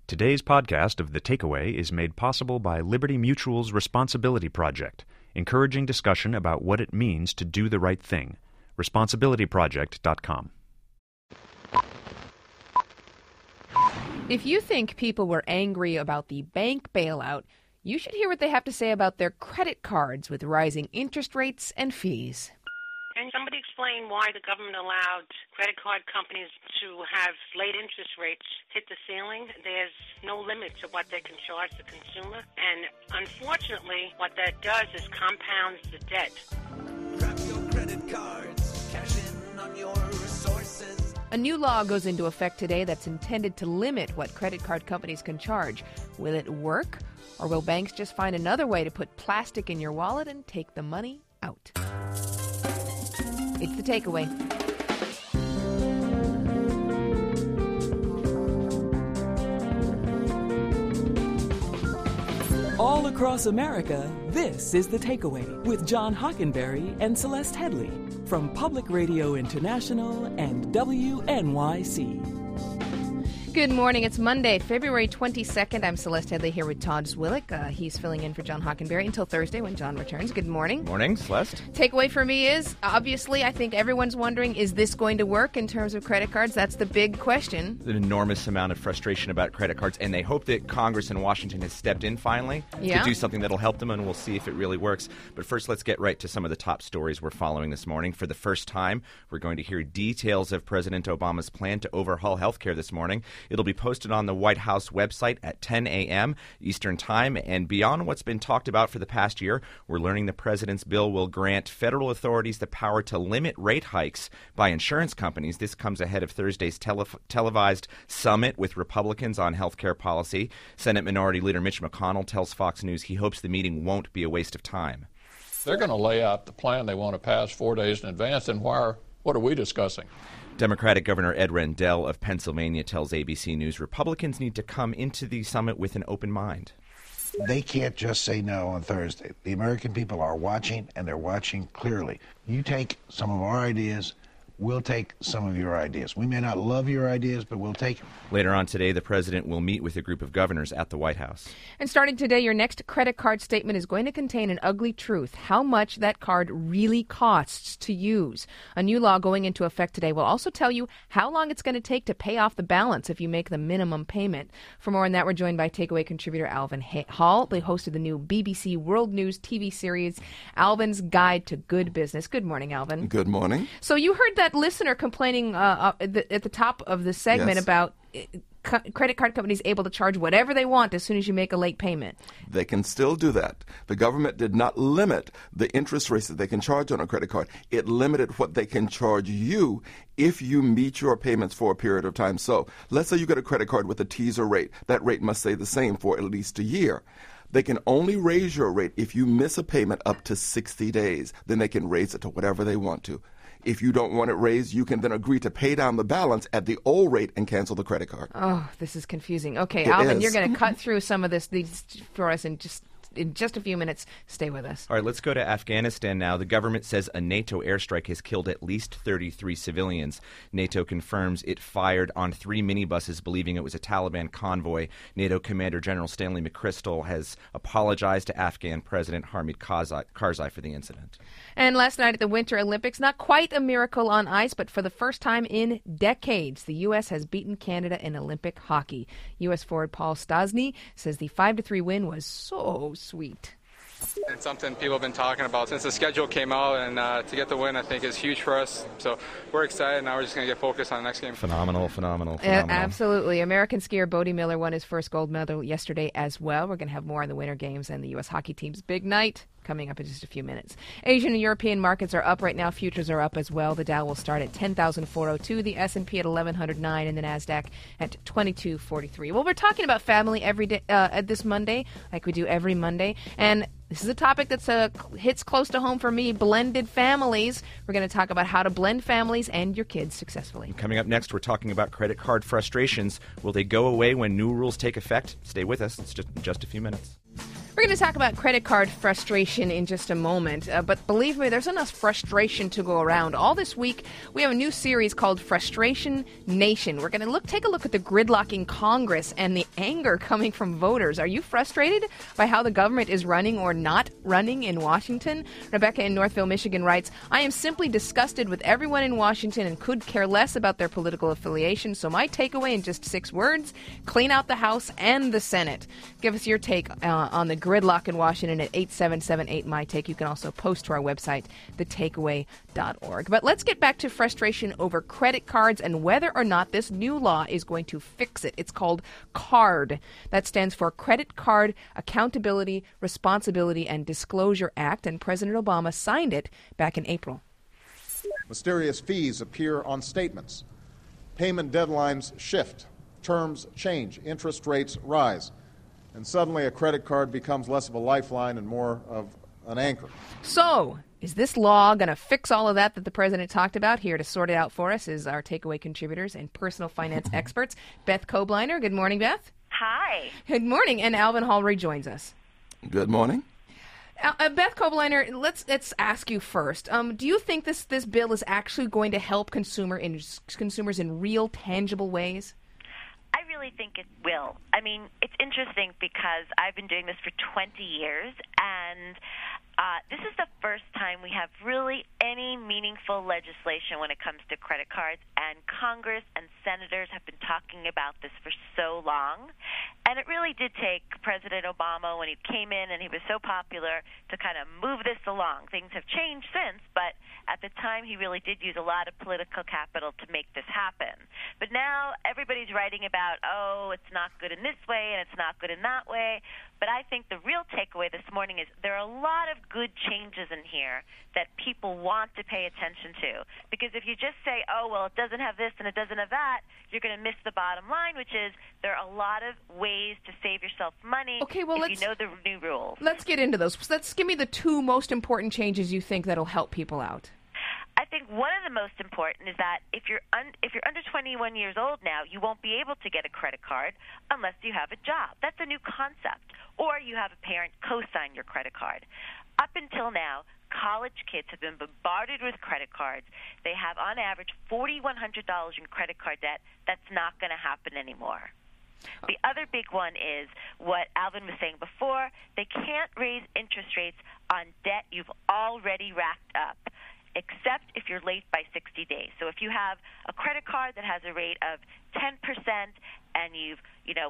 Today's podcast of The Takeaway is made possible by Liberty Mutual's Responsibility Project, encouraging discussion about what it means to do the right thing. ResponsibilityProject.com. If you think people were angry about the bank bailout, you should hear what they have to say about their credit cards with rising interest rates and fees. Can somebody explain why the government allowed credit card companies to have late interest rates hit the ceiling? There's no limit to what they can charge the consumer. And unfortunately, what that does is compounds the debt. Grab your credit cards, cash in on your resources. A new law goes into effect today that's intended to limit what credit card companies can charge. Will it work? Or will banks just find another way to put plastic in your wallet and take the money out? It's The Takeaway. All across America, this is The Takeaway with John Hockenberry and Celeste Headley from Public Radio International and WNYC. Good morning. It's Monday, February 22nd. I'm Celeste Headley here with Todd Zwillick. He's filling in for John Hockenberry until Thursday when John returns. Good morning. Morning, Celeste. Takeaway for me is, obviously, I think everyone's wondering, is this going to work in terms of credit cards? That's the big question. An enormous amount of frustration about credit cards, and they hope that Congress in Washington has stepped in finally to do something that'll help them, and we'll see if it really works. But first, let's get right to some of the top stories we're following this morning. For the first time, we're going to hear details of President Obama's plan to overhaul health care this morning. It'll be posted on the White House website at 10 a.m. Eastern Time. And beyond what's been talked about for the past year, we're learning the president's bill will grant federal authorities the power to limit rate hikes by insurance companies. This comes ahead of Thursday's televised summit with Republicans on health care policy. Senate Minority Leader Mitch McConnell tells Fox News he hopes the meeting won't be a waste of time. They're going to lay out the plan they want to pass 4 days in advance, and what are we discussing? Democratic Governor Ed Rendell of Pennsylvania tells ABC News Republicans need to come into the summit with an open mind. They can't just say no on Thursday. The American people are watching, and they're watching clearly. You take some of our ideas, we'll take some of your ideas. We may not love your ideas, but we'll take them. Later on today, the president will meet with a group of governors at the White House. And starting today, your next credit card statement is going to contain an ugly truth: how much that card really costs to use. A new law going into effect today will also tell you how long it's going to take to pay off the balance if you make the minimum payment. For more on that, we're joined by Takeaway contributor Alvin Hall, the host of the new BBC World News TV series, Alvin's Guide to Good Business. Good morning, Alvin. Good morning. So you heard that listener complaining at the top of the segment about credit card companies able to charge whatever they want as soon as you make a late payment. They can still do that. The government did not limit the interest rates that they can charge on a credit card. It limited what they can charge you if you meet your payments for a period of time. So let's say you get a credit card with a teaser rate. That rate must stay the same for at least a year. They can only raise your rate if you miss a payment up to 60 days. Then they can raise it to whatever they want to. If you don't want it raised, you can then agree to pay down the balance at the old rate and cancel the credit card. Oh, this is confusing. Okay, Alvin, you're going to cut through some of these for us in just a few minutes. Stay with us. All right, let's go to Afghanistan now. The government says a NATO airstrike has killed at least 33 civilians. NATO confirms it fired on 3 minibuses, believing it was a Taliban convoy. NATO Commander General Stanley McChrystal has apologized to Afghan President Hamid Karzai for the incident. And last night at the Winter Olympics, not quite a miracle on ice, but for the first time in decades, the U.S. has beaten Canada in Olympic hockey. U.S. forward Paul Stastny says the 5-3 win was so sweet. It's something people have been talking about since the schedule came out, and to get the win, I think, is huge for us. So we're excited. Now we're just going to get focused on the next game. Phenomenal. Absolutely. American skier Bodie Miller won his first gold medal yesterday as well. We're going to have more on the Winter Games and the U.S. hockey team's big night coming up in just a few minutes. Asian and European markets are up right now. Futures are up as well. The Dow will start at 10,402, the S&P at 1,109, and the NASDAQ at 2243. Well, we're talking about family every day this Monday, like we do every Monday, and this is a topic that hits close to home for me, blended families. We're going to talk about how to blend families and your kids successfully. Coming up next, we're talking about credit card frustrations. Will they go away when new rules take effect? Stay with us. It's just a few minutes. We're going to talk about credit card frustration in just a moment, but believe me, there's enough frustration to go around. All this week, we have a new series called Frustration Nation. We're going to take a look at the gridlock in Congress and the anger coming from voters. Are you frustrated by how the government is running or not running in Washington? Rebecca in Northville, Michigan writes, I am simply disgusted with everyone in Washington and could care less about their political affiliation, so my takeaway in just 6 words, clean out the House and the Senate. Give us your take on the gridlock in Washington at 877-8MY-TAKE. You can also post to our website, thetakeaway.org. But let's get back to frustration over credit cards and whether or not this new law is going to fix it. It's called CARD. That stands for Credit Card Accountability, Responsibility, and Disclosure Act, and President Obama signed it back in April. Mysterious fees appear on statements. Payment deadlines shift. Terms change. Interest rates rise. And suddenly a credit card becomes less of a lifeline and more of an anchor. So, is this law going to fix all of that the president talked about? Here to sort it out for us is our takeaway contributors and personal finance experts, Beth Kobliner. Good morning, Beth. Hi. Good morning. And Alvin Hall rejoins us. Good morning. Beth Kobliner, let's ask you first. Do you think this bill is actually going to help consumers in real, tangible ways? I really think it will. I mean, it's interesting because I've been doing this for 20 years, and this is the first time we have really any meaningful legislation when it comes to credit cards, and Congress and senators have been talking about this for so long. And it really did take President Obama, when he came in and he was so popular, to kind of move this along. Things have changed since, but at the time he really did use a lot of political capital to make this happen. But now everybody's writing about, oh, it's not good in this way and it's not good in that way. But I think the real takeaway this morning is there are a lot of good changes in here that people want to pay attention to. Because if you just say, oh, well, it doesn't have this and it doesn't have that, you're going to miss the bottom line, which is there are a lot of ways to save yourself money if you know the new rules. Let's get into those. Let's give me the 2 most important changes you think that'll help people out. I think one of the most important is that if you're under 21 years old now, you won't be able to get a credit card unless you have a job. That's a new concept. Or you have a parent co-sign your credit card. Up until now, college kids have been bombarded with credit cards. They have, on average, $4,100 in credit card debt. That's not going to happen anymore. The other big one is what Alvin was saying before. They can't raise interest rates on debt you've already racked up, except if you're late by 60 days. So if you have a credit card that has a rate of 10% and you've,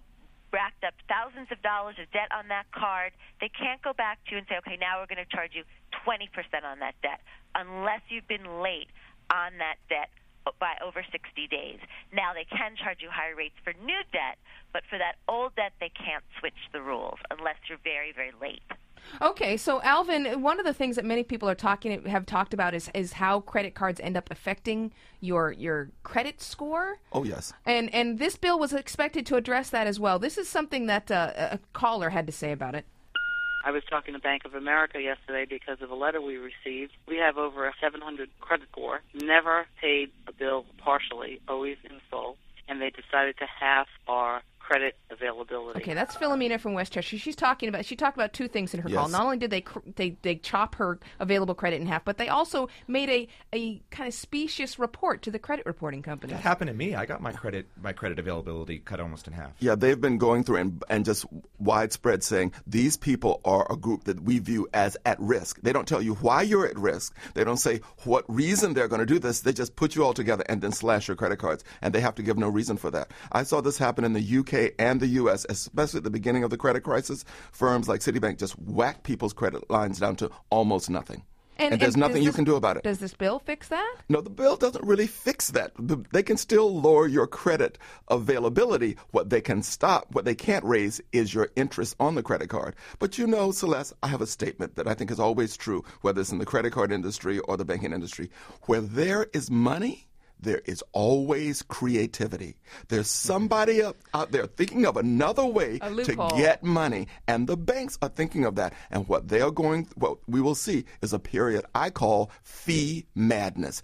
racked up thousands of dollars of debt on that card, they can't go back to you and say, okay, now we're going to charge you 20% on that debt, unless you've been late on that debt by over 60 days. Now they can charge you higher rates for new debt, but for that old debt, they can't switch the rules unless you're very, very late. Okay, so Alvin, one of the things that many people have talked about is how credit cards end up affecting your credit score. Oh, yes. And this bill was expected to address that as well. This is something that a caller had to say about it. I was talking to Bank of America yesterday because of a letter we received. We have over a 700 credit score, never paid a bill partially, always in full, and they decided to half our credit availability. Okay, that's Philomena from Westchester. She talked about 2 things in her call. Not only did they chop her available credit in half, but they also made a kind of specious report to the credit reporting company. That happened to me. I got my credit availability cut almost in half. Yeah, they've been going through and just widespread saying these people are a group that we view as at risk. They don't tell you why you're at risk. They don't say what reason they're going to do this. They just put you all together and then slash your credit cards, and they have to give no reason for that. I saw this happen in the UK and the U.S., especially at the beginning of the credit crisis. Firms like Citibank just whack people's credit lines down to almost nothing. And there's nothing you can do about it. Does this bill fix that? No, the bill doesn't really fix that. They can still lower your credit availability. What they can stop, what they can't raise is your interest on the credit card. But Celeste, I have a statement that I think is always true, whether it's in the credit card industry or the banking industry. Where there is money, there is always creativity. There's somebody out there thinking of another way to get money, and the banks are thinking of that. And what we will see is a period I call fee madness.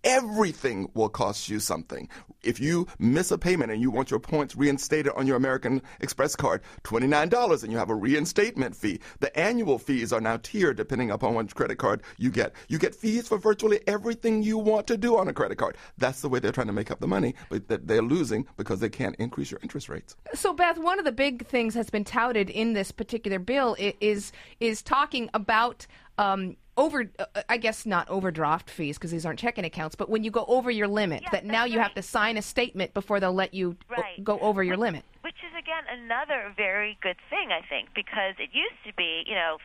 Everything will cost you something. If you miss a payment and you want your points reinstated on your American Express card, $29, and you have a reinstatement fee. The annual fees are now tiered depending upon which credit card you get. You get fees for virtually everything you want to do on a credit card. That's the way they're trying to make up the money, but they're losing because they can't increase your interest rates. So, Beth, one of the big things that's been touted in this particular bill is talking about I guess not overdraft fees because these aren't checking accounts, but when you go over your limit, that now you have to sign a statement before they'll let you go over your limit. Which is, again, another very good thing, I think, because it used to be,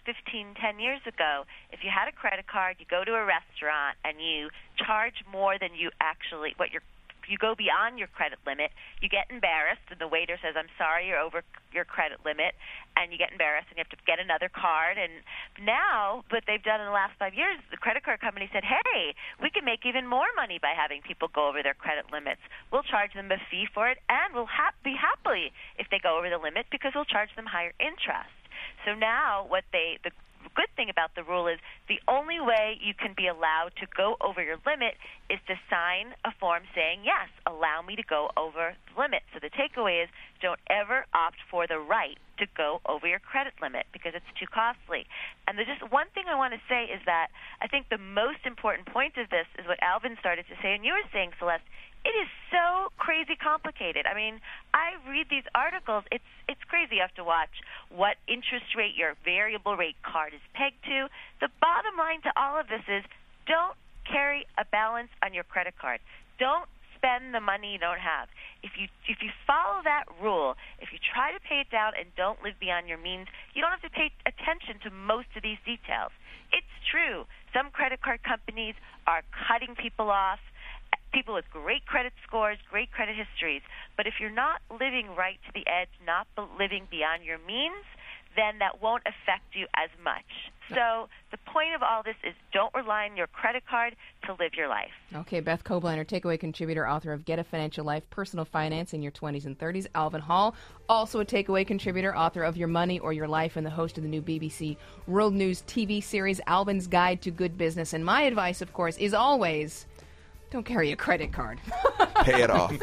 10 years ago, if you had a credit card, you go to a restaurant and you charge more than you actually, you go beyond your credit limit, you get embarrassed, and the waiter says, I'm sorry, you're over your credit limit, and you get embarrassed, and you have to get another card. And now, what they've done in the last 5 years, the credit card company said, hey, we can make even more money by having people go over their credit limits. We'll charge them a fee for it, and we'll be happy if they go over the limit because we'll charge them higher interest. So now the good thing about the rule is the only way you can be allowed to go over your limit is to sign a form saying, yes, allow me to go over the limit. So the takeaway is don't ever opt for the right to go over your credit limit because it's too costly. And there's just one thing I want to say is that I think the most important point of this is what Alvin started to say, and you were saying, Celeste, it is so crazy complicated. I mean, I read these articles. It's crazy. You have to watch what interest rate your variable rate card is pegged to. The bottom line to all of this is don't carry a balance on your credit card. Don't spend the money you don't have. If you follow that rule, if you try to pay it down and don't live beyond your means, you don't have to pay attention to most of these details. It's true. Some credit card companies are cutting people off. People with great credit scores, great credit histories. But if you're not living right to the edge, not living beyond your means, then that won't affect you as much. So the point of all this is don't rely on your credit card to live your life. Okay, Beth Kobliner, takeaway contributor, author of Get a Financial Life, Personal Finance in Your 20s and 30s. Alvin Hall, also a takeaway contributor, author of Your Money or Your Life and the host of the new BBC World News TV series, Alvin's Guide to Good Business. And my advice, of course, is always don't carry a credit card. Pay it off.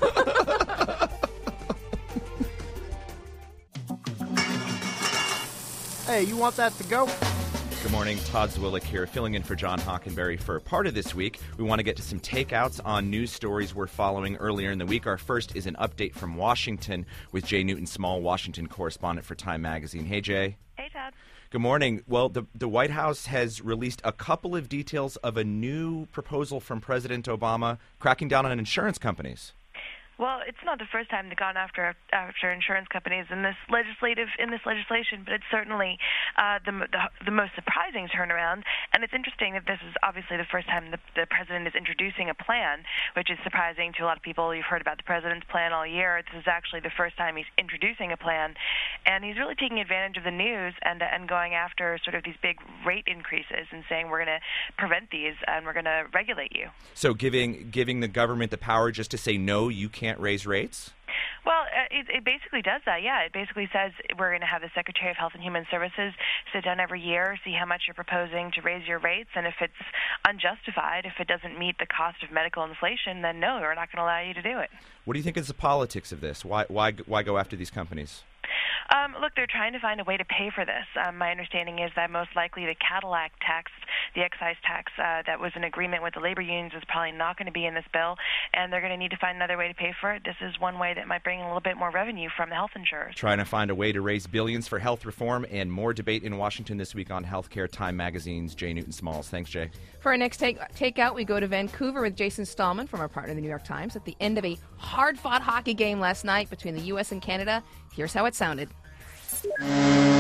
Hey, you want that to go? Good morning, Todd Zwillich here, filling in for John Hockenberry for part of this week. We want to get to some takeouts on news stories we're following earlier in the week. Our first is an update from Washington with Jay Newton-Small, Washington correspondent for Time Magazine. Hey, Jay. Hey, Todd. Good morning. Well, the White House has released a couple of details of a new proposal from President Obama cracking down on insurance companies. Well, it's not the first time they've gone after insurance companies in this legislation, but it's certainly the most surprising turnaround. And it's interesting that this is obviously the first time the president is introducing a plan, which is surprising to a lot of people. You've heard about the president's plan all year. This is actually the first time he's introducing a plan, and he's really taking advantage of the news and going after sort of these big rate increases and saying we're going to prevent these and we're going to regulate you. So giving the government the power just to say no, you can't raise rates? Well, it basically does that, yeah. It basically says we're going to have the Secretary of Health and Human Services sit down every year, see how much you're proposing to raise your rates, and if it's unjustified, if it doesn't meet the cost of medical inflation, then no, we're not going to allow you to do it. What do you think is the politics of this? Why go after these companies? Look, they're trying to find a way to pay for this. My understanding is that most likely the Cadillac tax, the excise tax that was an agreement with the labor unions is probably not going to be in this bill, and they're going to need to find another way to pay for it. This is one way that might bring a little bit more revenue from the health insurers. Trying to find a way to raise billions for health reform, and more debate in Washington this week on healthcare. Time Magazine's Jay Newton-Smalls. Thanks, Jay. For our next takeout, we go to Vancouver with Jason Stallman from our partner, the New York Times. At the end of a hard-fought hockey game last night between the U.S. and Canada, here's how it sounded. 3 for 3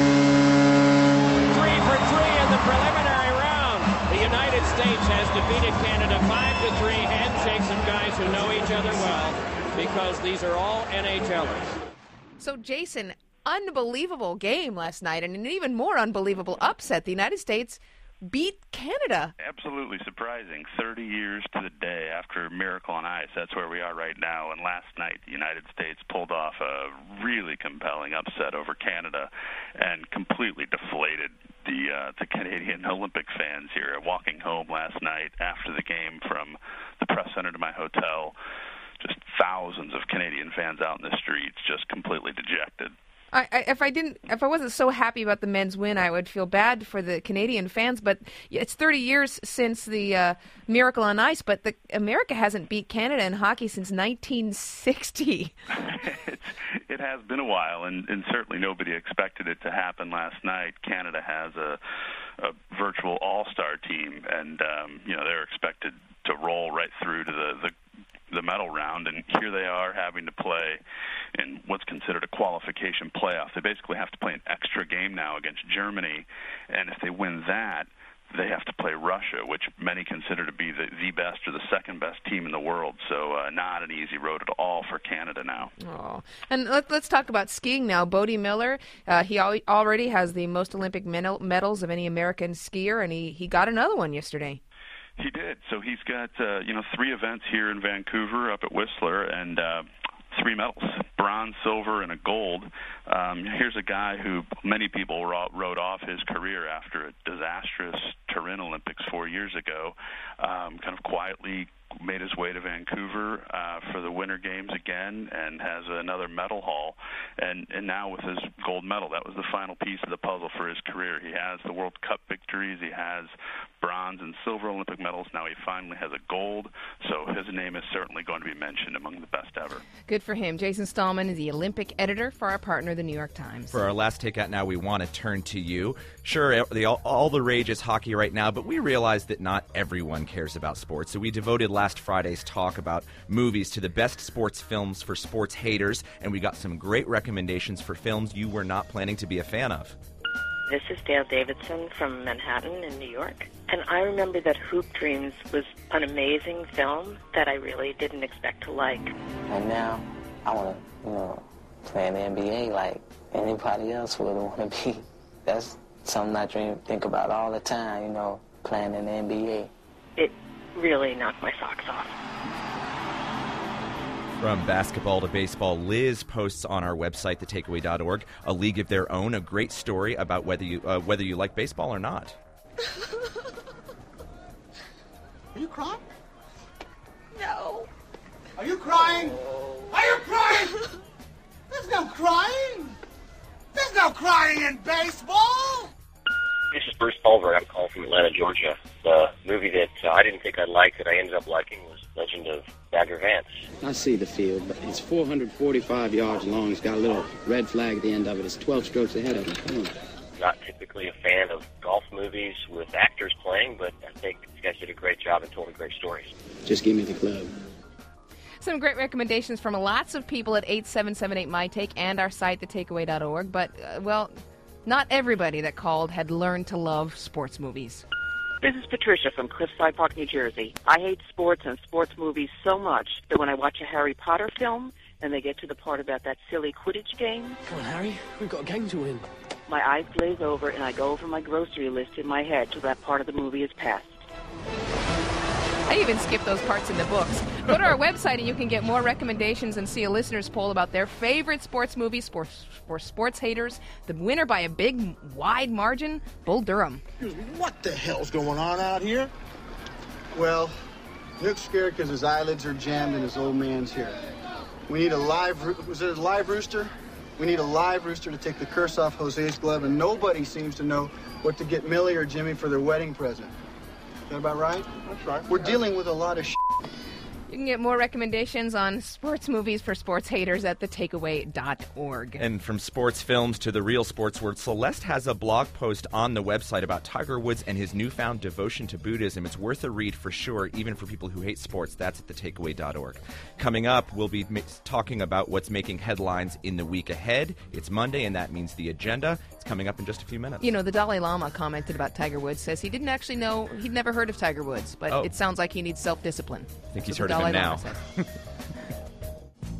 in the preliminary round. The United States has defeated Canada 5-3. Handshakes of guys who know each other well because these are all NHLers. So, Jason, unbelievable game last night and an even more unbelievable upset. The United States beat Canada. Absolutely surprising. 30 years to the day after Miracle on Ice. That's where we are right now. And last night, the United States pulled off a really compelling upset over Canada and completely deflated the Canadian Olympic fans here. Walking home last night after the game from the press center to my hotel, just thousands of Canadian fans out in the streets, just completely dejected. If I wasn't so happy about the men's win, I would feel bad for the Canadian fans. But it's 30 years since the Miracle on Ice, but America hasn't beat Canada in hockey since 1960. It has been a while, and certainly nobody expected it to happen last night. Canada has a virtual all-star team, and they're expected to roll right through to the medal round, and here they are having to play in what's considered a qualification playoff. They basically have to play an extra game now against Germany, and if they win that, they have to play Russia, which many consider to be the best or the second best team in the world. So not an easy road at all for Canada now. Oh, and let's talk about skiing now. Bode Miller, he already has the most Olympic medals of any American skier, and he got another one yesterday. He did. So he's got 3 events here in Vancouver up at Whistler, and 3 medals, bronze, silver, and a gold. Here's a guy who many people wrote off his career after a disastrous Turin Olympics 4 years ago, kind of quietly made his way to Vancouver for the Winter Games again and has another medal haul. And now with his gold medal, that was the final piece of the puzzle for his career. He has the World Cup victories. He has bronze and silver Olympic medals. Now he finally has a gold. So his name is certainly going to be mentioned among the best ever. Good for him. Jason Stallman is the Olympic editor for our partner, the New York Times. For our last takeout now, we want to turn to you. Sure, all the rage is hockey right now, but we realize that not everyone cares about sports. So we devoted last Friday's talk about movies to the best sports films for sports haters, and we got some great recommendations for films you were not planning to be a fan of. This is Dale Davidson from Manhattan in New York, and I remember that Hoop Dreams was an amazing film that I really didn't expect to like. And now I want to, play in the NBA like anybody else would want to be. That's something I think about all the time, playing in the NBA. It really knocked my socks off. From basketball to baseball, Liz posts on our website, thetakeaway.org, a league of their own, a great story about whether you like baseball or not. Are you crying? No. Are you crying? Are you crying? There's no crying. There's no crying in baseball. This is Bruce Pulver. I'm calling from Atlanta, Georgia. The movie that I didn't think I'd like that I ended up liking was Legend of Bagger Vance. I see the field, but it's 445 yards long. It's got a little red flag at the end of it. It's 12 strokes ahead of it. Come on. Not typically a fan of golf movies with actors playing, but I think these guys did a great job and told great stories. Just give me the club. Some great recommendations from lots of people at 8778-MyTake and our site, thetakeaway.org. But, not everybody that called had learned to love sports movies. This is Patricia from Cliffside Park, New Jersey. I hate sports and sports movies so much that when I watch a Harry Potter film and they get to the part about that silly Quidditch game... Come on, Harry. We've got a game to win. My eyes glaze over and I go over my grocery list in my head till that part of the movie is passed. I even skip those parts in the books. Go to our website and you can get more recommendations and see a listener's poll about their favorite sports movies for sports haters. The winner by a big, wide margin, Bull Durham. What the hell's going on out here? Well, Nick's scared because his eyelids are jammed and his old man's here. We need a live rooster? We need a live rooster to take the curse off Jose's glove, and nobody seems to know what to get Millie or Jimmy for their wedding present. Is that about right? That's right. We're dealing with a lot of shit. You can get more recommendations on sports movies for sports haters at thetakeaway.org. And from sports films to the real sports world, Celeste has a blog post on the website about Tiger Woods and his newfound devotion to Buddhism. It's worth a read for sure, even for people who hate sports. That's at thetakeaway.org. Coming up, we'll be talking about what's making headlines in the week ahead. It's Monday, and that means the agenda. It's coming up in just a few minutes. The Dalai Lama commented about Tiger Woods, says he didn't actually know, he'd never heard of Tiger Woods, but it sounds like he needs self-discipline. I think he's heard of him now.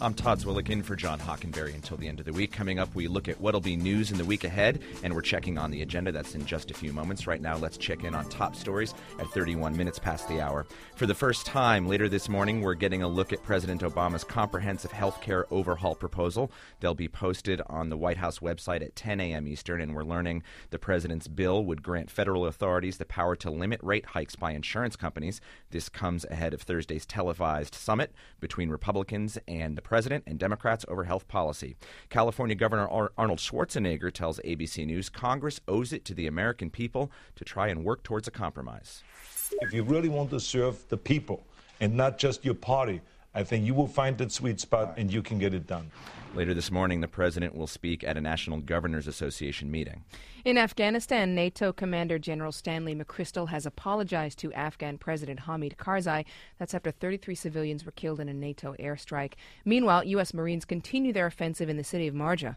I'm Todd Zwillick in for John Hockenberry until the end of the week. Coming up, we look at what'll be news in the week ahead, and we're checking on the agenda. That's in just a few moments. Right now, let's check in on top stories at 31 minutes past the hour. For the first time later this morning, we're getting a look at President Obama's comprehensive health care overhaul proposal. They'll be posted on the White House website at 10 a.m. Eastern, and we're learning the president's bill would grant federal authorities the power to limit rate hikes by insurance companies. This comes ahead of Thursday's televised summit between Republicans and the president and Democrats over health policy. California Governor Arnold Schwarzenegger tells ABC News Congress owes it to the American people to try and work towards a compromise. If you really want to serve the people and not just your party, I think you will find that sweet spot and you can get it done. Later this morning, the president will speak at a National Governors Association meeting. In Afghanistan, NATO Commander General Stanley McChrystal has apologized to Afghan President Hamid Karzai. That's after 33 civilians were killed in a NATO airstrike. Meanwhile, U.S. Marines continue their offensive in the city of Marja.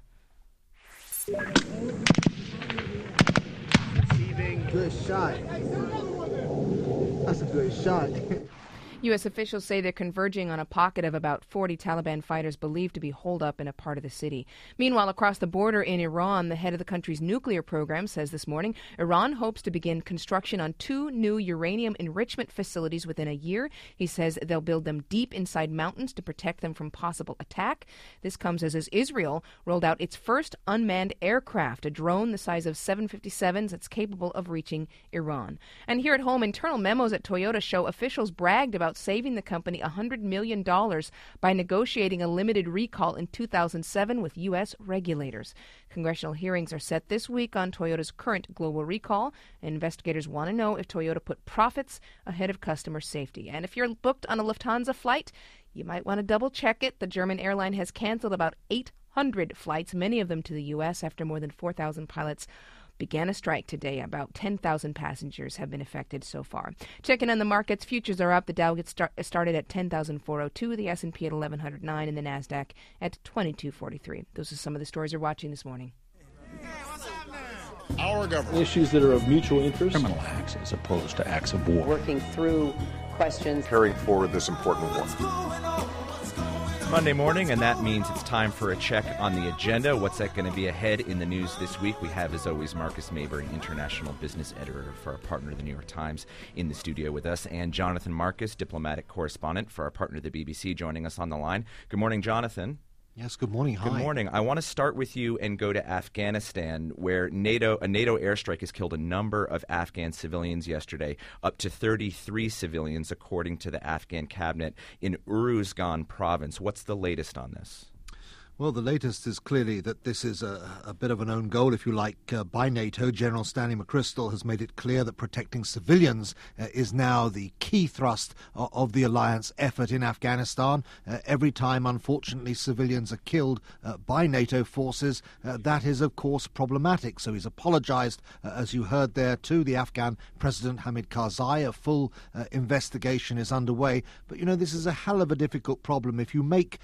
Good shot. That's a good shot. U.S. officials say they're converging on a pocket of about 40 Taliban fighters believed to be holed up in a part of the city. Meanwhile, across the border in Iran, the head of the country's nuclear program says this morning Iran hopes to begin construction on 2 new uranium enrichment facilities within a year. He says they'll build them deep inside mountains to protect them from possible attack. This comes as Israel rolled out its first unmanned aircraft, a drone the size of 757s that's capable of reaching Iran. And here at home, internal memos at Toyota show officials bragged about saving the company $100 million by negotiating a limited recall in 2007 with U.S. regulators. Congressional hearings are set this week on Toyota's current global recall. Investigators want to know if Toyota put profits ahead of customer safety. And if you're booked on a Lufthansa flight, you might want to double-check it. The German airline has canceled about 800 flights, many of them to the U.S., after more than 4,000 pilots began a strike today. About 10,000 passengers have been affected so far. Checking on the markets, futures are up. The Dow gets started at 10,402, the S&P at 1,109, and the NASDAQ at 2,243. Those are some of the stories we're watching this morning. Our government. Issues that are of mutual interest. Criminal acts as opposed to acts of war. Working through questions. Carrying forward this important work. Monday morning, and that means it's time for a check on the agenda. What's that going to be ahead in the news this week? We have, as always, Marcus Maybury, international business editor for our partner, the New York Times, in the studio with us, and Jonathan Marcus, diplomatic correspondent for our partner, the BBC, joining us on the line. Good morning, Jonathan. Yes, good morning. Hi. Good morning. I want to start with you and go to Afghanistan, where a NATO airstrike has killed a number of Afghan civilians yesterday, up to 33 civilians, according to the Afghan cabinet, in Uruzgan province. What's the latest on this? Well, the latest is clearly that this is a bit of an own goal, if you like, by NATO. General Stanley McChrystal has made it clear that protecting civilians is now the key thrust of the alliance effort in Afghanistan. Every time, unfortunately, civilians are killed by NATO forces, that is, of course, problematic. So he's apologized, as you heard there, to the Afghan President Hamid Karzai. A full investigation is underway. But, you know, this is a hell of a difficult problem. If you make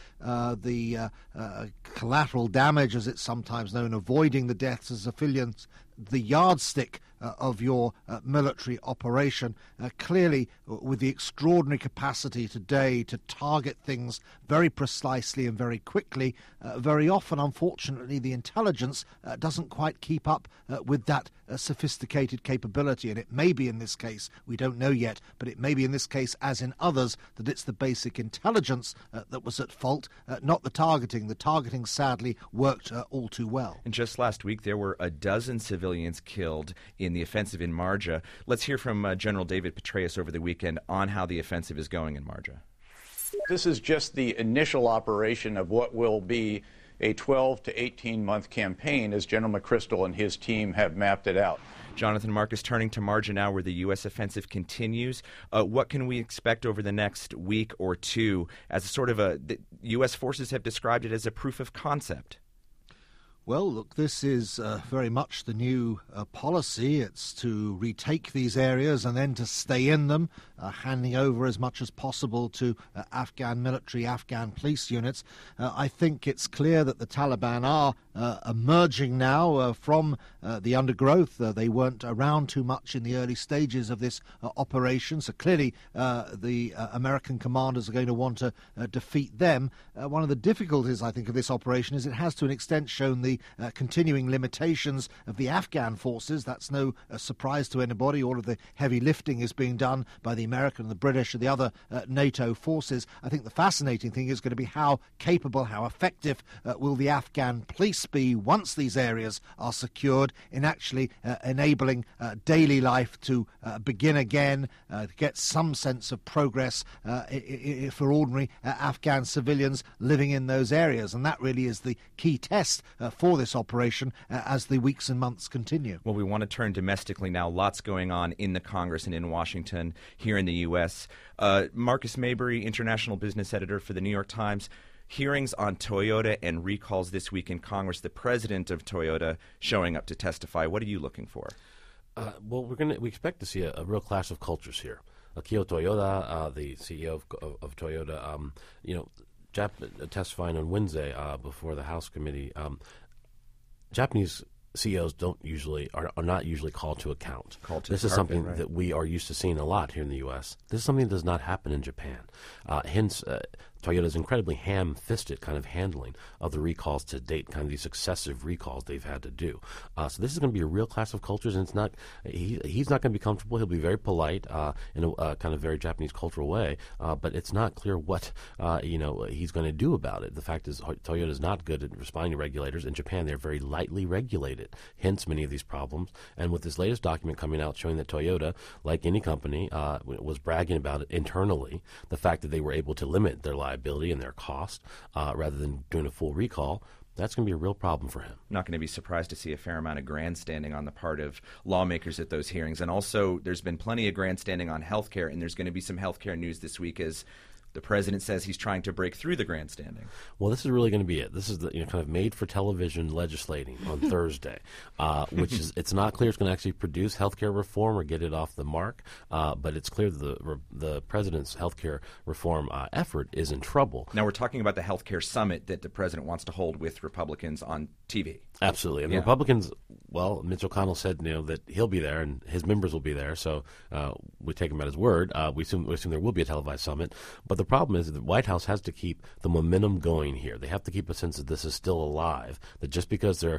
the collateral damage, as it's sometimes known, avoiding the deaths of civilians, the yardstick of your military operation, clearly with the extraordinary capacity today to target things very precisely and very quickly, very often, unfortunately, the intelligence doesn't quite keep up with that sophisticated capability. And it may be in this case, we don't know yet, but it may be in this case, as in others, that it's the basic intelligence that was at fault, not the targeting. The targeting, sadly, worked all too well. And just last week, there were a dozen civilians killed in the offensive in Marja. Let's hear from General David Petraeus over the weekend on how the offensive is going in Marja. This is just the initial operation of what will be a 12 to 18-month campaign, as General McChrystal and his team have mapped it out. Jonathan Marcus, turning to Marja now, where the U.S. offensive continues. What can we expect over the next week or two as a sort of the U.S. forces have described it as a proof of concept? Well, look, this is very much the new policy. It's to retake these areas and then to stay in them, handing over as much as possible to Afghan military, Afghan police units. I think it's clear that the Taliban are emerging now from the undergrowth. They weren't around too much in the early stages of this operation, so clearly the American commanders are going to want to defeat them. One of the difficulties, I think, of this operation is it has to an extent shown the continuing limitations of the Afghan forces. That's no surprise to anybody. All of the heavy lifting is being done by the American and the British and the other NATO forces. I think the fascinating thing is going to be how capable, how effective will the Afghan police be once these areas are secured in actually enabling daily life to begin again, to get some sense of progress for ordinary Afghan civilians living in those areas. And that really is the key test for this operation as the weeks and months continue. Well, we want to turn domestically now. Lots going on in the Congress and in Washington, here in the U.S. Marcus Mabry, international business editor for the New York Times. Hearings on Toyota and recalls this week in Congress. The president of Toyota showing up to testify. What are you looking for? Well, we expect to see a real clash of cultures here. Akio Toyoda, the CEO of Toyota, testifying on Wednesday before the House committee. Japanese CEOs are not usually called to account. This is something that we are used to seeing a lot here in the U.S. This is something that does not happen in Japan. Hence, Toyota's incredibly ham-fisted kind of handling of the recalls to date, kind of these successive recalls they've had to do. So this is going to be a real clash of cultures, and it's not. He's not going to be comfortable. He'll be very polite in a kind of very Japanese cultural way, but it's not clear what he's going to do about it. The fact is, Toyota is not good at responding to regulators. In Japan, they're very lightly regulated. Hence, many of these problems. And with this latest document coming out showing that Toyota, like any company, was bragging about it internally, the fact that they were able to limit their liability and their cost rather than doing a full recall, that's going to be a real problem for him. Not going to be surprised to see a fair amount of grandstanding on the part of lawmakers at those hearings. And also, there's been plenty of grandstanding on health care, and there's going to be some health care news this week as the president says he's trying to break through the grandstanding. Well, this is really going to be it. This is the kind of made-for-television legislating on Thursday, which is it's not clear it's going to actually produce healthcare reform or get it off the mark, but it's clear that the president's healthcare reform effort is in trouble. Now, we're talking about the healthcare summit that the president wants to hold with Republicans on TV. Absolutely. And the Republicans, well, Mitch McConnell said that he'll be there and his members will be there, so we take him at his word. We assume there will be a televised summit, but the problem is that the White House has to keep the momentum going here. They have to keep a sense that this is still alive, that just because they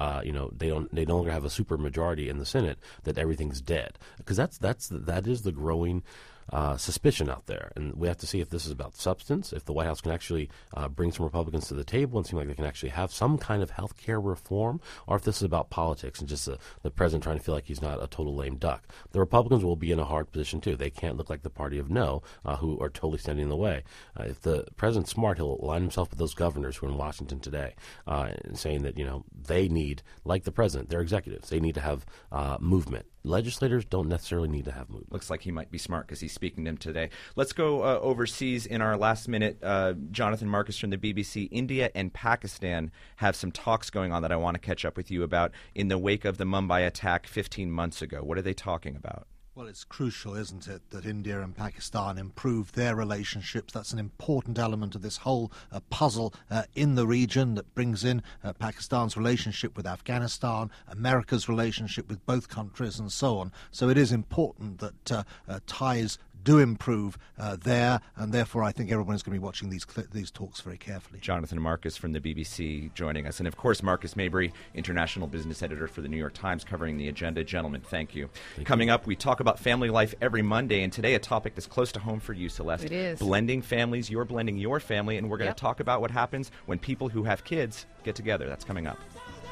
no longer have a super majority in the Senate, that everything's dead. Because that is the growing suspicion out there. And we have to see if this is about substance, if the White House can actually bring some Republicans to the table and seem like they can actually have some kind of health care reform, or if this is about politics and just the president trying to feel like he's not a total lame duck. The Republicans will be in a hard position, too. They can't look like the party of no, who are totally standing in the way. If the president's smart, he'll align himself with those governors who are in Washington today, saying that, they need, like the president, they're executives, they need to have movement. Legislators don't necessarily need to have movement. Looks like he might be smart because he's speaking to him today. Let's go overseas in our last minute. Jonathan Marcus from the BBC. India and Pakistan have some talks going on that I want to catch up with you about in the wake of the Mumbai attack 15 months ago. What are they talking about? Well, it's crucial, isn't it, that India and Pakistan improve their relationships. That's an important element of this whole puzzle in the region that brings in Pakistan's relationship with Afghanistan, America's relationship with both countries, and so on. So it is important that ties do improve there, and therefore I think everyone is going to be watching these talks very carefully. Jonathan Marcus from the BBC joining us. And, of course, Marcus Mabry, international business editor for the New York Times, covering the agenda. Gentlemen, thank you. Coming up, we talk about family life every Monday, and today a topic that's close to home for you, Celeste. It is. Blending families. You're blending your family, and we're going to talk about what happens when people who have kids get together. That's coming up.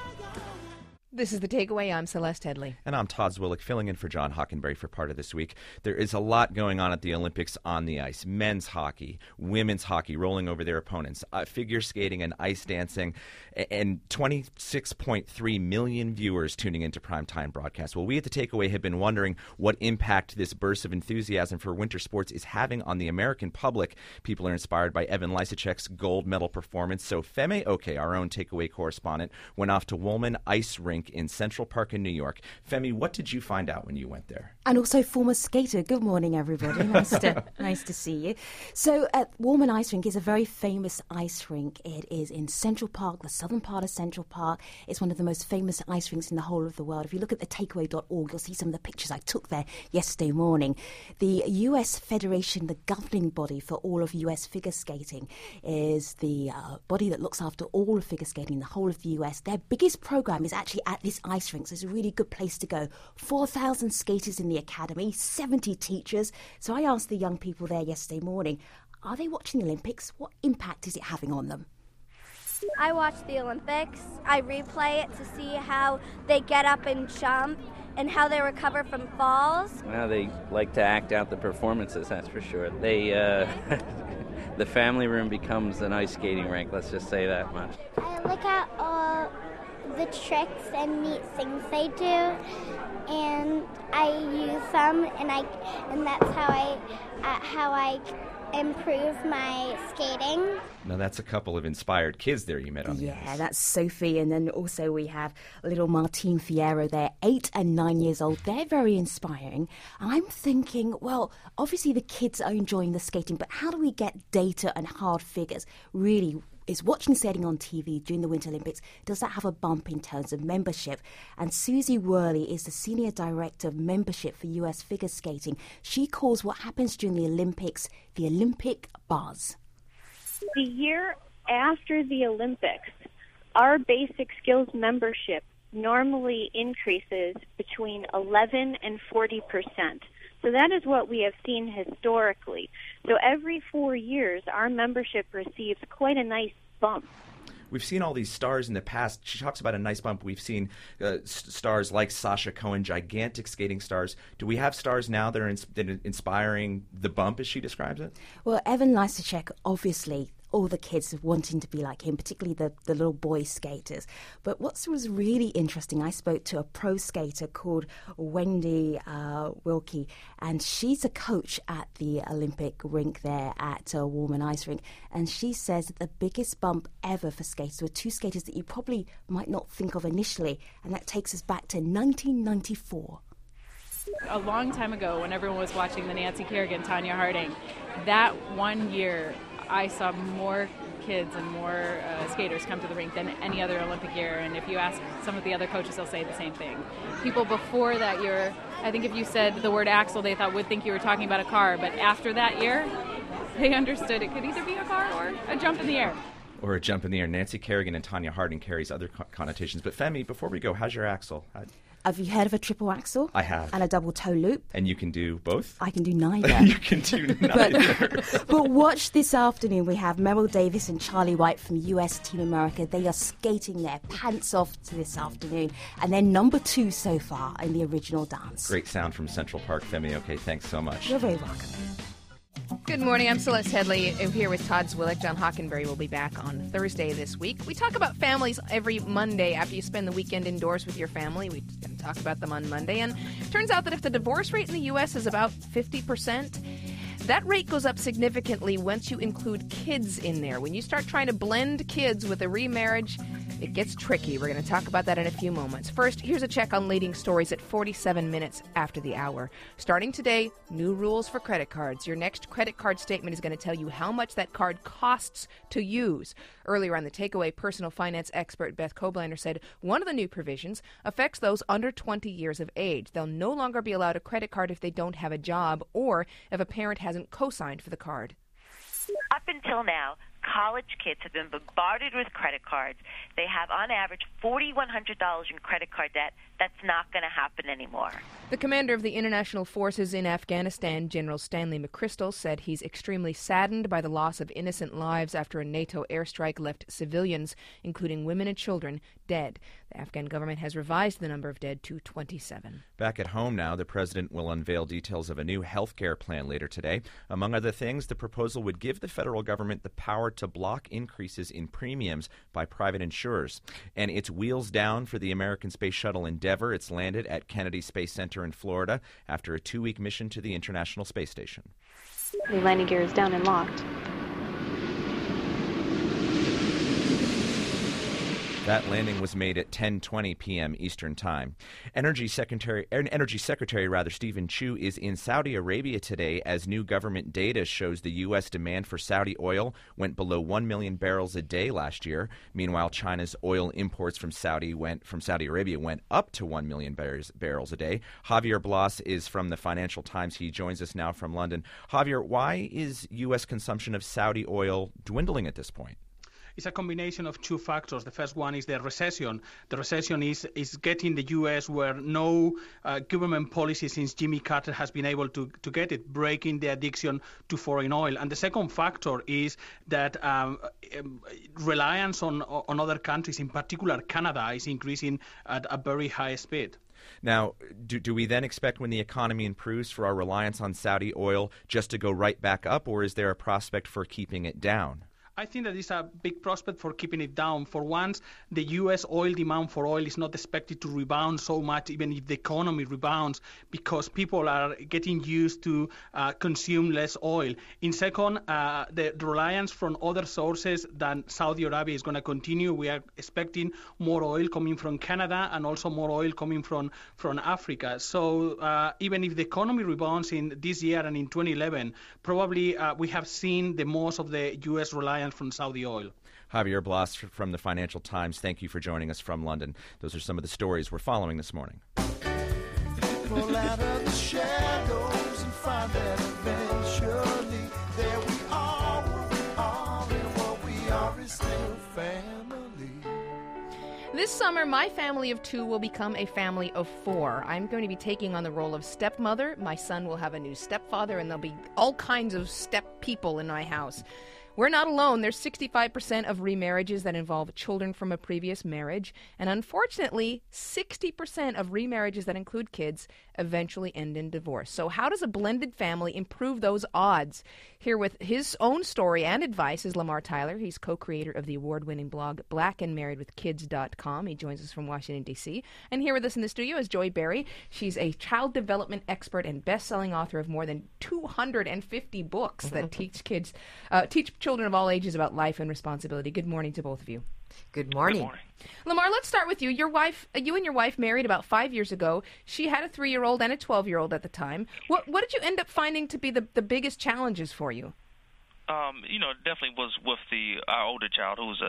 This is The Takeaway. I'm Celeste Headley. And I'm Todd Zwillich, filling in for John Hockenberry for part of this week. There is a lot going on at the Olympics on the ice. Men's hockey, women's hockey, rolling over their opponents, figure skating and ice dancing, and 26.3 million viewers tuning into primetime broadcasts. Well, we at The Takeaway have been wondering what impact this burst of enthusiasm for winter sports is having on the American public. People are inspired by Evan Lysacek's gold medal performance. So Femi Oke, our own Takeaway correspondent, went off to Woolman Ice Rink rink in Central Park in New York. Femi, what did you find out when you went there? And also former skater. Good morning, everybody. Nice to see you. So Woolman Ice Rink is a very famous ice rink. It is in Central Park, the southern part of Central Park. It's one of the most famous ice rinks in the whole of the world. If you look at the takeaway.org, you'll see some of the pictures I took there yesterday morning. The US Federation, the governing body for all of US figure skating, is the body that looks after all of figure skating in the whole of the US. Their biggest program is actually at this ice rink, so it's a really good place to go. 4,000 skaters in the academy, 70 teachers. So I asked the young people there yesterday morning, are they watching the Olympics? What impact is it having on them? I watch the Olympics. I replay it to see how they get up and jump and how they recover from falls. Well, they like to act out the performances, that's for sure. They, the family room becomes an ice skating rink, let's just say that much. I look at all the tricks and neat things they do, and I use them, and that's how I improve my skating. Now, that's a couple of inspired kids there you met on the ice. Yeah, that's Sophie, and then also we have little Martine Fierro there, 8 and 9 years old. They're very inspiring. And I'm thinking, well, obviously the kids are enjoying the skating, but how do we get data and hard figures? Really, is watching skating on TV during the Winter Olympics, does that have a bump in terms of membership? And Susie Worley is the Senior Director of Membership for US Figure Skating. She calls what happens during the Olympics the Olympic buzz. The year after the Olympics, our basic skills membership normally increases between 11 and 40%. So that is what we have seen historically. So every 4 years, our membership receives quite a nice bump. We've seen all these stars in the past. She talks about a nice bump. We've seen stars like Sasha Cohen, gigantic skating stars. Do we have stars now that are inspiring the bump, as she describes it? Well, Evan Lysacek, obviously, all the kids wanting to be like him, particularly the little boy skaters. But what was really interesting, I spoke to a pro skater called Wendy Wilkie, and she's a coach at the Olympic rink there at Woolman Ice Rink, and she says that the biggest bump ever for skaters were two skaters that you probably might not think of initially, and that takes us back to 1994. A long time ago, when everyone was watching the Nancy Kerrigan, Tanya Harding, that one year I saw more kids and more skaters come to the rink than any other Olympic year. And if you ask some of the other coaches, they'll say the same thing. People before that year, I think if you said the word axle, they would think you were talking about a car. But after that year, they understood it could either be a car or a jump in the air. Or a jump in the air. Nancy Kerrigan and Tanya Harding carries other connotations. But Femi, before we go, how's your axle? Have you heard of a triple axel? I have. And a double toe loop? And you can do both? I can do neither. You can do neither. But watch this afternoon. We have Merrill Davis and Charlie White from US Team America. They are skating their pants off this afternoon. And they're number 2 so far in the original dance. Great sound from Central Park, Femi. Okay, thanks so much. You're very welcome. Good morning. I'm Celeste Headley. I'm here with Todd Zwillick. John Hockenberry will be back on Thursday this week. We talk about families every Monday after you spend the weekend indoors with your family. We can talk about them on Monday. And it turns out that if the divorce rate in the U.S. is about 50%, that rate goes up significantly once you include kids in there. When you start trying to blend kids with a remarriage, it gets tricky. We're going to talk about that in a few moments. First, here's a check on leading stories at 47 minutes after the hour. Starting today, new rules for credit cards. Your next credit card statement is going to tell you how much that card costs to use. Earlier on the takeaway, personal finance expert Beth Koblander said one of the new provisions affects those under 20 years of age. They'll no longer be allowed a credit card if they don't have a job or if a parent hasn't co-signed for the card. Up until now, college kids have been bombarded with credit cards. They have, on average, $4,100 in credit card debt. That's not going to happen anymore. The commander of the international forces in Afghanistan, General Stanley McChrystal, said he's extremely saddened by the loss of innocent lives after a NATO airstrike left civilians, including women and children, dead. The Afghan government has revised the number of dead to 27. Back at home now, the president will unveil details of a new health care plan later today. Among other things, the proposal would give the federal government the power to block increases in premiums by private insurers. And it's wheels down for the American Space Shuttle Endeavour. It's landed at Kennedy Space Center in Florida after a 2-week mission to the International Space Station. The landing gear is down and locked. That landing was made at 10:20 p.m. Eastern Time. Energy Secretary Stephen Chu is in Saudi Arabia today as new government data shows the U.S. demand for Saudi oil went below 1 million barrels a day last year. Meanwhile, China's oil imports from Saudi Arabia went up to 1 million barrels a day. Javier Blas is from the Financial Times. He joins us now from London. Javier, why is U.S. consumption of Saudi oil dwindling at this point? It's a combination of two factors. The first one is the recession. The recession is getting the U.S. where no government policy since Jimmy Carter has been able to get it, breaking the addiction to foreign oil. And the second factor is that reliance on other countries, in particular Canada, is increasing at a very high speed. Now, do we then expect when the economy improves for our reliance on Saudi oil just to go right back up, or is there a prospect for keeping it down? I think that is a big prospect for keeping it down. For once, the U.S. oil demand for oil is not expected to rebound so much, even if the economy rebounds, because people are getting used to consume less oil. In second, the reliance from other sources than Saudi Arabia is going to continue. We are expecting more oil coming from Canada and also more oil coming from Africa. So even if the economy rebounds in this year and in 2011, probably we have seen the most of the U.S. reliance from Saudi oil. Javier Blas from the Financial Times, thank you for joining us from London. Those are some of the stories we're following this morning. Pull out of the shadows and find that eventually there we are, and what we are is still family. This summer, my family of 2 will become a family of 4. I'm going to be taking on the role of stepmother. My son will have a new stepfather, and there'll be all kinds of step people in my house. We're not alone. There's 65% of remarriages that involve children from a previous marriage. And unfortunately, 60% of remarriages that include kids eventually end in divorce. So how does a blended family improve those odds? Here with his own story and advice is Lamar Tyler. He's co-creator of the award-winning blog blackandmarriedwithkids.com. He joins us from Washington, D.C. And here with us in the studio is Joy Berry. She's a child development expert and best-selling author of more than 250 books that teach children of all ages about life and responsibility. Good morning to both of you. Good morning. Good morning. Lamar, let's start with you. You and your wife married about 5 years ago. She had a 3-year-old and a 12-year-old at the time. What did you end up finding to be the biggest challenges for you? Definitely was with our older child, who's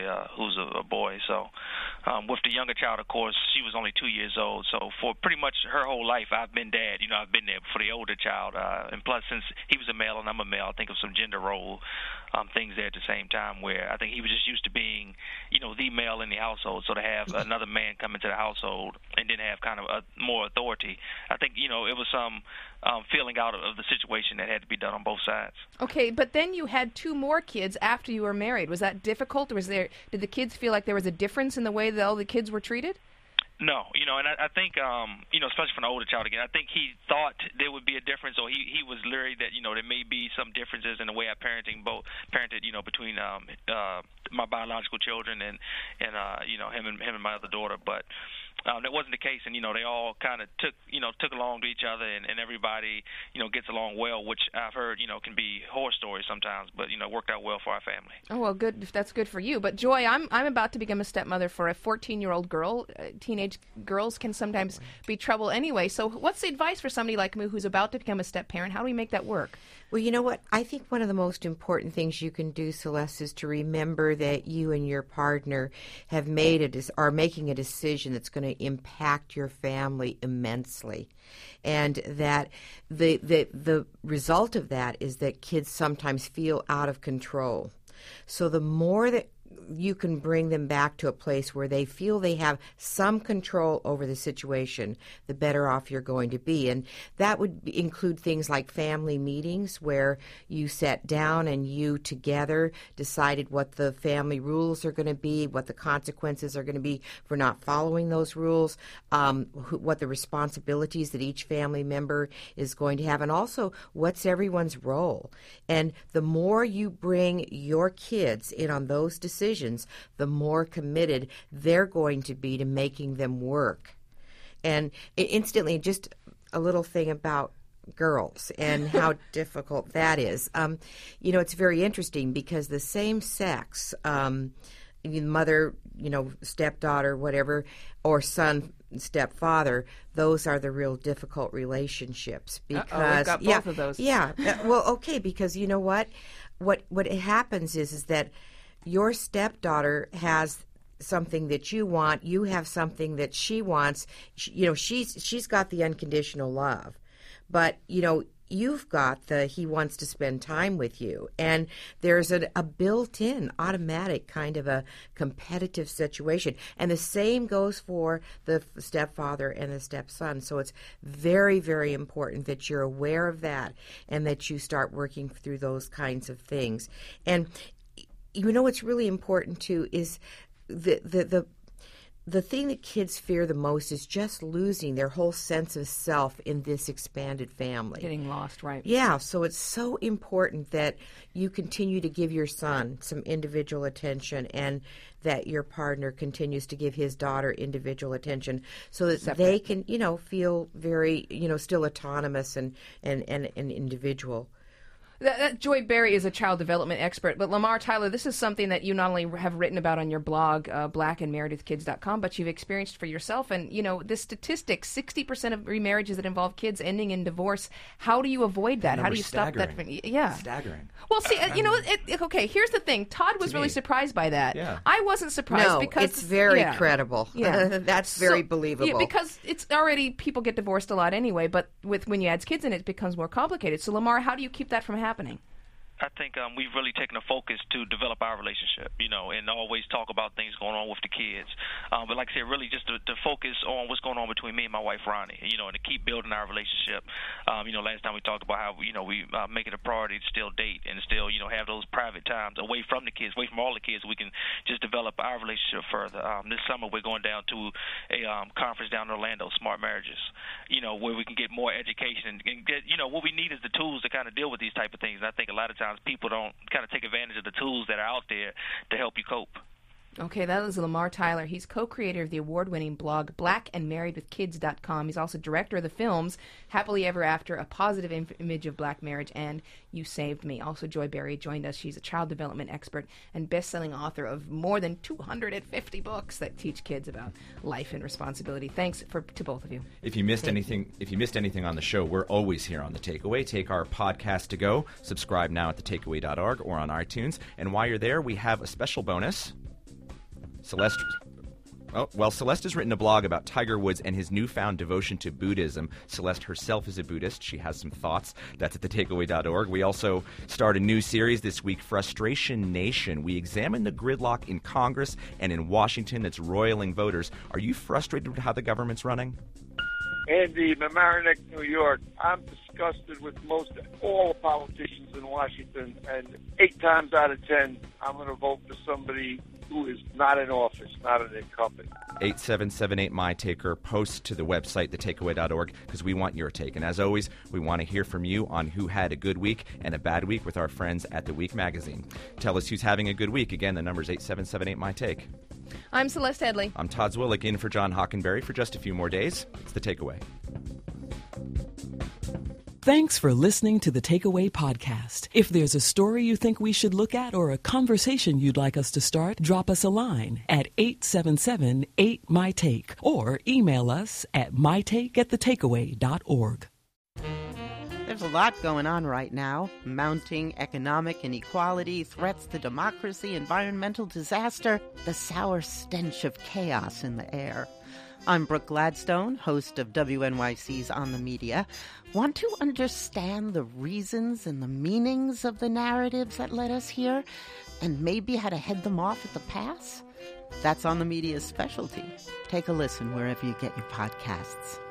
a boy. So, with the younger child, of course, she was only 2 years old. So, for pretty much her whole life, I've been dad. I've been there for the older child. And plus, since he was a male and I'm a male, I think of some gender role things there at the same time, where I think he was just used to being, the male in the household. So to have another man come into the household and then have kind of more authority, I think it was some feeling out of the situation that had to be done on both sides. Okay, but then you had 2 more kids after you were married. Was that difficult? Or did the kids feel like there was a difference in the way that all the kids were treated? No, and I think, especially for an older child again, I think he thought there would be a difference, or he was leery that, there may be some differences in the way I parented, between my biological children and him and my other daughter. But that wasn't the case, and they all kind of took along to each other, and everybody gets along well, which I've heard can be horror stories sometimes, but worked out well for our family. Oh well, good. That's good for you. But Joy, I'm about to become a stepmother for a 14-year-old girl. Teenage girls can sometimes be trouble anyway. So what's the advice for somebody like me who's about to become a step parent? How do we make that work? Well, you know what? I think one of the most important things you can do, Celeste, is to remember that you and your partner have are making a decision that's going to impact your family immensely. And that the result of that is that kids sometimes feel out of control. So the more that you can bring them back to a place where they feel they have some control over the situation, the better off you're going to be. And that would include things like family meetings where you sat down and you together decided what the family rules are going to be, what the consequences are going to be for not following those rules, what the responsibilities that each family member is going to have, and also what's everyone's role. And the more you bring your kids in on those decisions, the more committed they're going to be to making them work. And instantly, just a little thing about girls and how difficult that is. It's very interesting because the same sex mother, stepdaughter, whatever, or son, stepfather, those are the real difficult relationships because we've got both of those. Yeah. Well, okay, because you know what happens is that your stepdaughter has something that you want, you have something that she wants. She's got the unconditional love, but you've got he wants to spend time with you. And there's a built-in, automatic kind of a competitive situation. And the same goes for the stepfather and the stepson. So it's very, very important that you're aware of that and that you start working through those kinds of things. And what's really important, too, is the thing that kids fear the most is just losing their whole sense of self in this expanded family. Getting lost, right. Yeah, so it's so important that you continue to give your son some individual attention and that your partner continues to give his daughter individual attention so that they can, feel very, still autonomous and individual. Joy Berry is a child development expert, but Lamar Tyler, this is something that you not only have written about on your blog, blackandmarriedwithkids.com, but you've experienced for yourself. And, this statistic, 60% of remarriages that involve kids ending in divorce. How do you avoid that? How do you stop that? Yeah. Staggering. Well, see, okay, here's the thing. Todd was really surprised by that. Yeah. I wasn't surprised because it's very credible. Yeah. That's very believable. Yeah, because it's already, people get divorced a lot anyway, but when you add kids in, it becomes more complicated. So, Lamar, how do you keep that from happening? I think we've really taken a focus to develop our relationship, and always talk about things going on with the kids. But like I said, really just to focus on what's going on between me and my wife, Ronnie, and to keep building our relationship. Last time we talked about how, we make it a priority to still date and still, have those private times away from the kids, away from all the kids. We can just develop our relationship further. This summer we're going down to a conference down in Orlando, Smart Marriages, where we can get more education and get, what we need is the tools to kind of deal with these type of things. And I think a lot of times people don't kind of take advantage of the tools that are out there to help you cope. Okay, that is Lamar Tyler. He's co-creator of the award-winning blog blackandmarriedwithkids.com. He's also director of the films Happily Ever After, A Positive Image of Black Marriage, and You Saved Me. Also, Joy Berry joined us. She's a child development expert and best-selling author of more than 250 books that teach kids about life and responsibility. Thanks to both of you. If you missed anything on the show, we're always here on The Takeaway. Take our podcast to go. Subscribe now at thetakeaway.org or on iTunes. And while you're there, we have a special bonus. Celeste has written a blog about Tiger Woods and his newfound devotion to Buddhism. Celeste herself is a Buddhist. She has some thoughts. That's at thetakeaway.org. We also start a new series this week, Frustration Nation. We examine the gridlock in Congress and in Washington that's roiling voters. Are you frustrated with how the government's running? Andy, Mamaroneck, New York. I'm disgusted with most all the politicians in Washington, and 8 times out of 10, I'm going to vote for somebody who is not in office, not an incumbent. 877-8MyTaker. Post to the website, thetakeaway.org, because we want your take. And as always, we want to hear from you on who had a good week and a bad week with our friends at The Week magazine. Tell us who's having a good week. Again, the number is 877-8MyTake. I'm Celeste Headley. I'm Todd Zwillich, in for John Hockenberry for just a few more days. It's The Takeaway. Thanks for listening to the Takeaway Podcast. If there's a story you think we should look at or a conversation you'd like us to start, drop us a line at 877-8MyTake or email us at mytake@thetakeaway.org. There's a lot going on right now. Mounting economic inequality, threats to democracy, environmental disaster, the sour stench of chaos in the air. I'm Brooke Gladstone, host of WNYC's On the Media. Want to understand the reasons and the meanings of the narratives that led us here, and maybe how to head them off at the pass? That's On the Media's specialty. Take a listen wherever you get your podcasts.